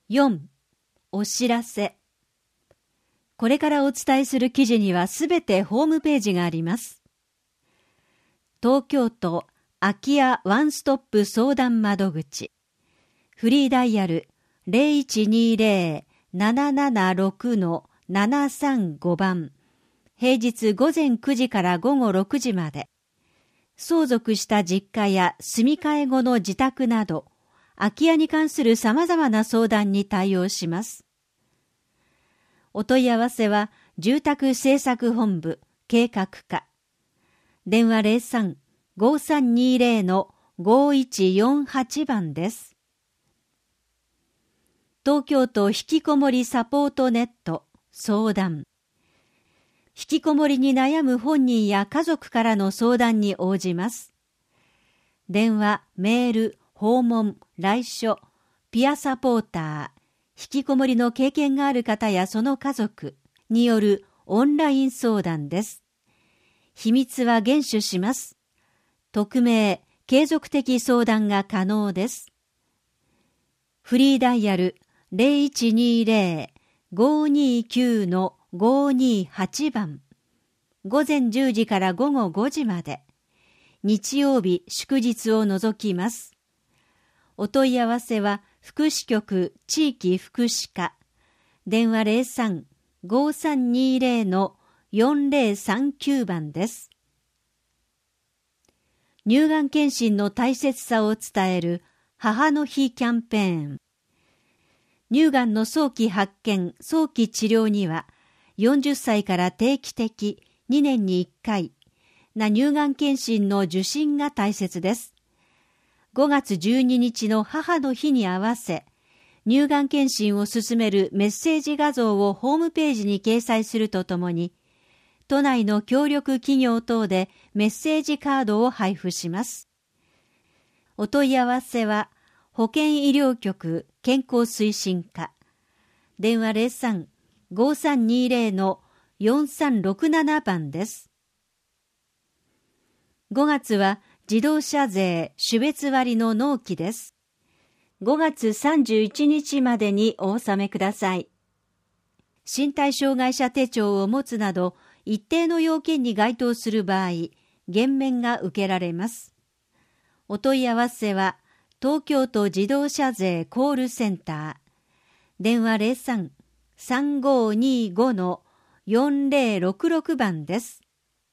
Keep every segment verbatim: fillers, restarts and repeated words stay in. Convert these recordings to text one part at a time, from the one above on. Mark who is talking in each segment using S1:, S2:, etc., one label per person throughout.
S1: よん. お知らせ。これからお伝えする記事にはすべてホームページがあります。東京都空き家ワンストップ相談窓口。フリーダイヤル ゼロいちにゼロ ななななろく ななさんご 番。平日午前くじから午後ろくじまで。相続した実家や住み替え後の自宅など、空き家に関する様々な相談に対応します。お問い合わせは、住宅政策本部計画課。電話 ゼロさん ごさんにゼロ ごいちよんはち 番です。東京都ひきこもりサポートネット相談。ひきこもりに悩む本人や家族からの相談に応じます。電話、メール、訪問、来所、ピアサポーター、ひきこもりの経験がある方やその家族によるオンライン相談です。秘密は厳守します。匿名、継続的相談が可能です。フリーダイヤル ゼロいちにゼロ ごにきゅう ごにはち 番。午前じゅうじから午後ごじまで。日曜日、祝日を除きます。お問い合わせは福祉局地域福祉課。電話 ゼロさん ごさんにゼロ よんゼロさんきゅう 番です。乳がん検診の大切さを伝える母の日キャンペーン。乳がんの早期発見、早期治療には、よんじゅっさいから定期的にねんにいっかいな乳がん検診の受診が大切です。ごがつじゅうににちの母の日に合わせ、乳がん検診を進めるメッセージ画像をホームページに掲載するとともに、都内の協力企業等でメッセージカードを配布します。お問い合わせは、保健医療局健康推進課。電話 ゼロさん ごさんにゼロ よんさんろくなな 番です。ごがつは自動車税種別割の納期です。ごがつさんじゅういちにちまでにお納めください。身体障害者手帳を持つなど、一定の要件に該当する場合、減免が受けられます。お問い合わせは、東京都自動車税コールセンター。電話 ゼロさん さんごにご よんゼロろくろく 番です。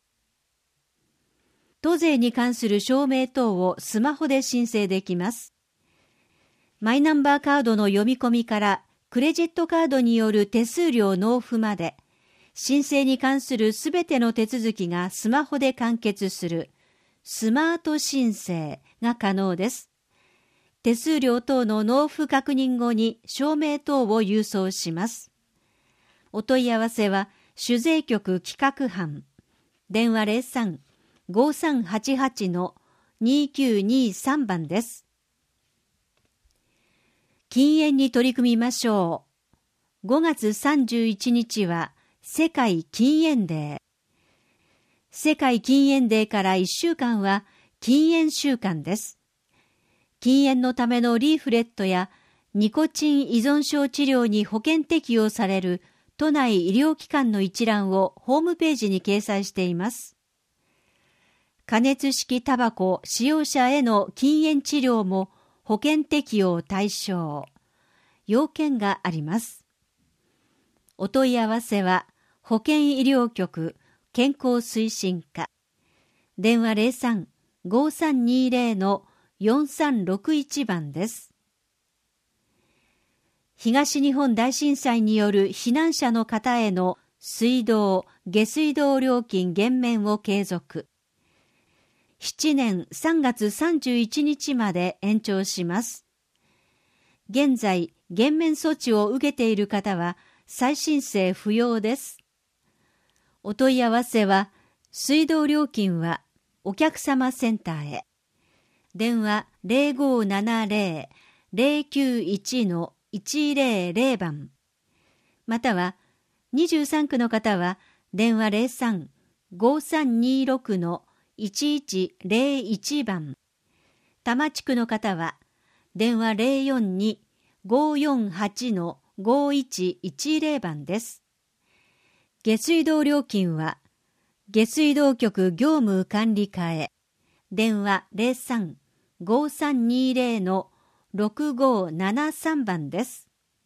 S1: 都税に関する証明等をスマホで申請できます。マイナンバーカードの読み込みからクレジットカードによる手数料納付まで、申請に関するすべての手続きがスマホで完結するスマート申請が可能です。手数料等の納付確認後に証明等を郵送します。お問い合わせは主税局企画班。電話 ゼロさん ごさんはちはち にきゅうにさん 番です。禁煙に取り組みましょう。ごがつさんじゅういちにちは世界禁煙デー。世界禁煙デーからいっしゅうかんは禁煙週間です。禁煙のためのリーフレットやニコチン依存症治療に保険適用される都内医療機関の一覧をホームページに掲載しています。加熱式タバコ使用者への禁煙治療も保険適用対象。要件があります。お問い合わせは保健医療局健康推進課。電話 ゼロさん ごさんにゼロ よんさんろくいち 番です。東日本大震災による避難者の方への水道・下水道料金減免を継続。しちねんさんがつさんじゅういちにちまで延長します。現在、減免措置を受けている方は再申請不要です。お問い合わせは、水道料金はお客様センターへ。電話 ゼロごななゼロ ゼロきゅういち いちゼロゼロ 番。または、にじゅうさんくの方は、電話 ゼロさん ごさんにろく いちいちゼロいち 番。多摩地区の方は、電話 ゼロよんにごーよんはちのごいちいちゼロ 番です。下水道料金は、下水道局業務管理課へ、電話 ゼロさん ごーさんにーゼロ のろくごーななさん 番です。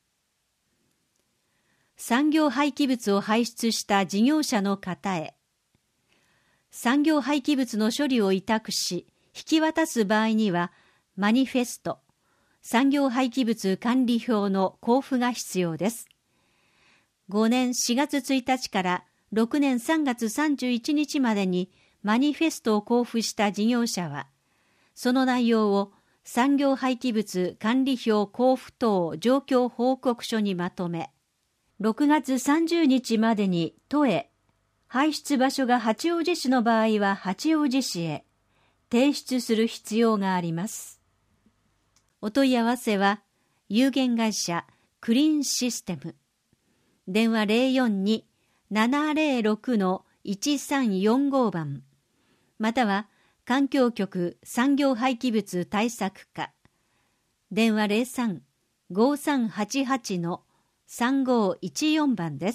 S1: 産業廃棄物を排出した事業者の方へ、産業廃棄物の処理を委託し、引き渡す場合には、マニフェスト、産業廃棄物管理表の交付が必要です。ごねんしがつついたちからろくねんさんがつさんじゅういちにちまでにマニフェストを交付した事業者は、その内容を産業廃棄物管理表交付等状況報告書にまとめ、ろくがつさんじゅうにちまでに都へ、排出場所が八王子市の場合は八王子市へ提出する必要があります。お問い合わせは、有限会社クリーンシステム。電話 ゼロよんに ななゼロろく のいちさんよんご 番、または環境局産業廃棄物対策課。電話 ゼロさん ごーさんはちはち のさんごーいちよん 番です。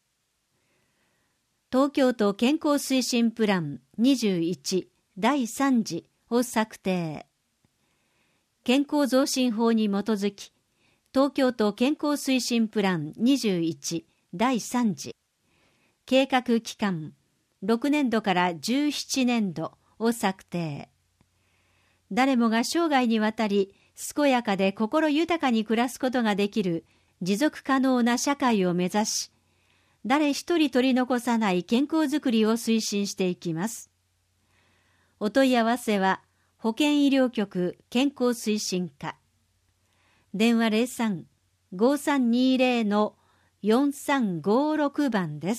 S1: 東京都健康推進プランにじゅういちだいさん次を策定。健康増進法に基づき、東京都健康推進プランにじゅういちだいさん次、計画期間ろくねんどからじゅうななねんどを策定。誰もが生涯にわたり健やかで心豊かに暮らすことができる持続可能な社会を目指し、誰一人取り残さない健康づくりを推進していきます。お問い合わせは、保健医療局健康推進課。電話 ゼロさん ごーさんにーゼロ のよんさんごーろく 番です。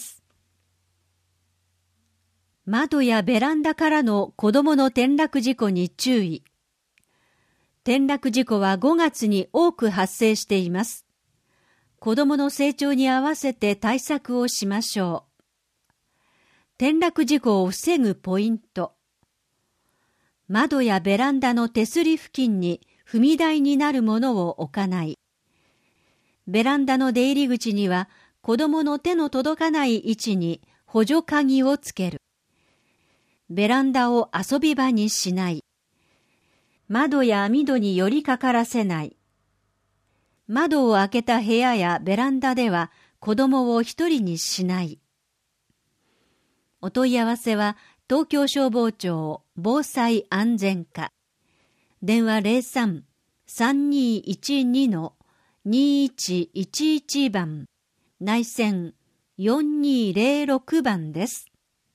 S1: 窓やベランダからの子供の転落事故に注意。転落事故はごがつに多く発生しています。子供の成長に合わせて対策をしましょう。転落事故を防ぐポイント。窓やベランダの手すり付近に踏み台になるものを置かない。ベランダの出入り口には子供の手の届かない位置に補助鍵をつける。ベランダを遊び場にしない。窓や網戸に寄りかからせない。窓を開けた部屋やベランダでは子供を一人にしない。お問い合わせは東京消防庁防災安全課。電話 ゼロさん さんにいちに のにいちいちいち 番、内線よんにゼロろく 番です。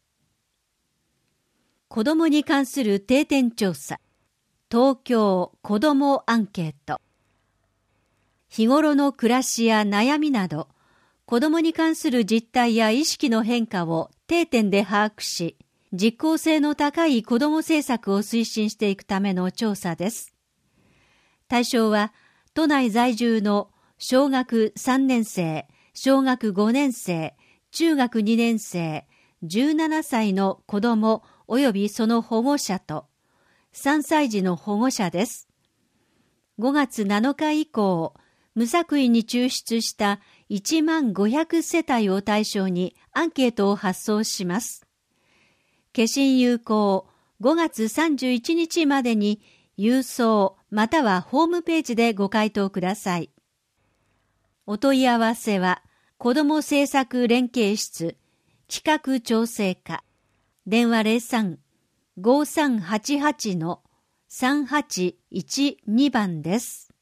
S1: 子どもに関する定点調査、東京子どもアンケート。日頃の暮らしや悩みなど、子どもに関する実態や意識の変化を定点で把握し、実効性の高い子ども政策を推進していくための調査です。対象は、都内在住の小学さんねん生、小学ごねん生、中学にねん生、じゅうななさいの子ども及びその保護者と、さんさい児の保護者です。ごがつなのか以降、無作為に抽出したいちまんごひゃくせたいを対象にアンケートを発送します。消印有効ごがつさんじゅういちにちまでに郵送またはホームページでご回答ください。お問い合わせは、子ども政策連携室企画調整課。電話 ゼロさん ごーさんはちはち のさんはちいちに 番です。